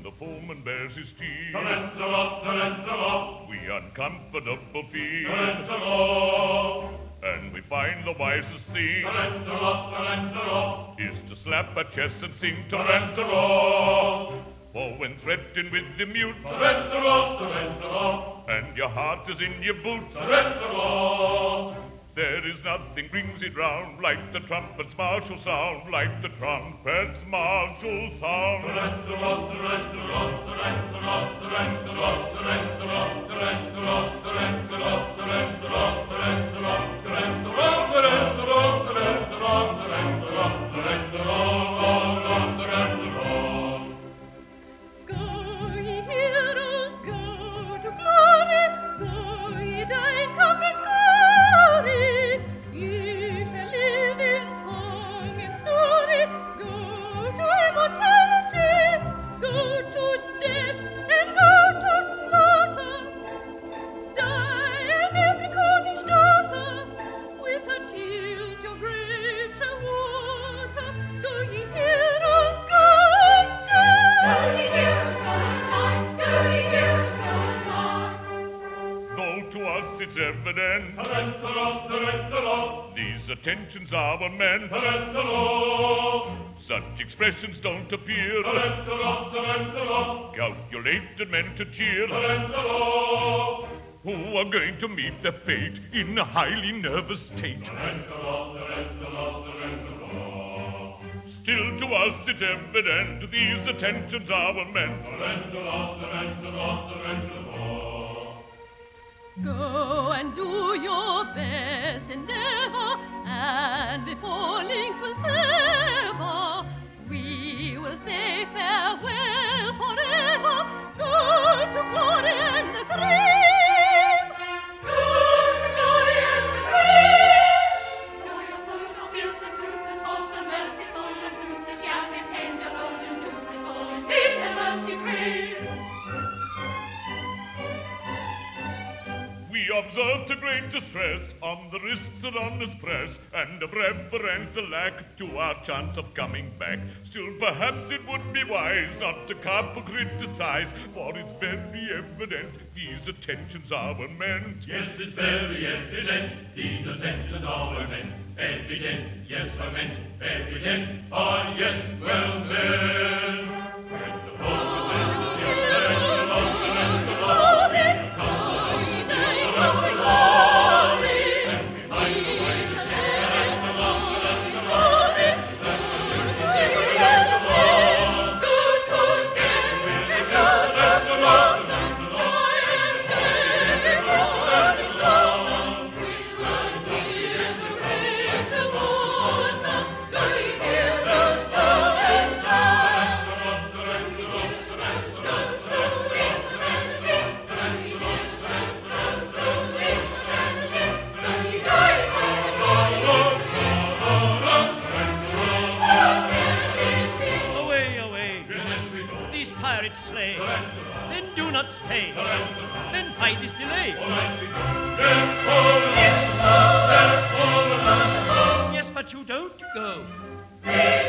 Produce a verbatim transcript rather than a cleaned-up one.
the foeman bears his teeth. Tarantara, tarantara, We uncomfortable feel, tarantara, and we find the wisest thing tarantara, tarantara, is to slap our chest and sing tarantara, For when threatened with the mute, tarantara, tarantara, and your heart is in your boots, tarantara, there is nothing brings it round like the trumpet's martial sound, like the trumpet's martial sound. tarantara, tarantara, tarantara, tarantara, tarantara, tarantara, tarantara, tarantara, tarantara, tarantara, tarantara, tarantara, tarantara, tarantara, tarantara. Go, ye heroes, go to glory, go, ye die, come in glory. Ye shall live in song and story, go to immortality, go to death and go to slaughter. Die and every Cornish daughter, with her tears your grave shall water. Go, ye heroes, go and die. Go, ye heroes, go and die. Go, ye heroes, go and die. Though to us it's evident, Tarantara, tarantara, these attentions are our men. tarantara, Such expressions don't appear, tarantara, tarantara, calculated men to cheer, tarantara, who are going to meet their fate in a highly nervous state. tarantara, tarantara, tarantara, Still to us it's evident, these attentions are our men. tarantara, tarantara, tarantara. Go and do your best endeavor, and before links will sever, we will say farewell forever. Go to glory and the grave. Go to glory and the grave. Know your foes are fierce and ruthless, false and merciful, and ruthless young and tender, old and toothless, fallen in the mercy grave. We observe to great distress on the wrists and on his press, and a reverential lack to our chance of coming back. Still, perhaps it would be wise not to carp or criticize, for it's very evident these attentions are meant. Yes, it's very evident, these attentions are meant. Evident, yes, are meant. Evident, ah, yes, well meant. When the foe is there, slay, then do not stay, then why this delay? Yes, but you don't go.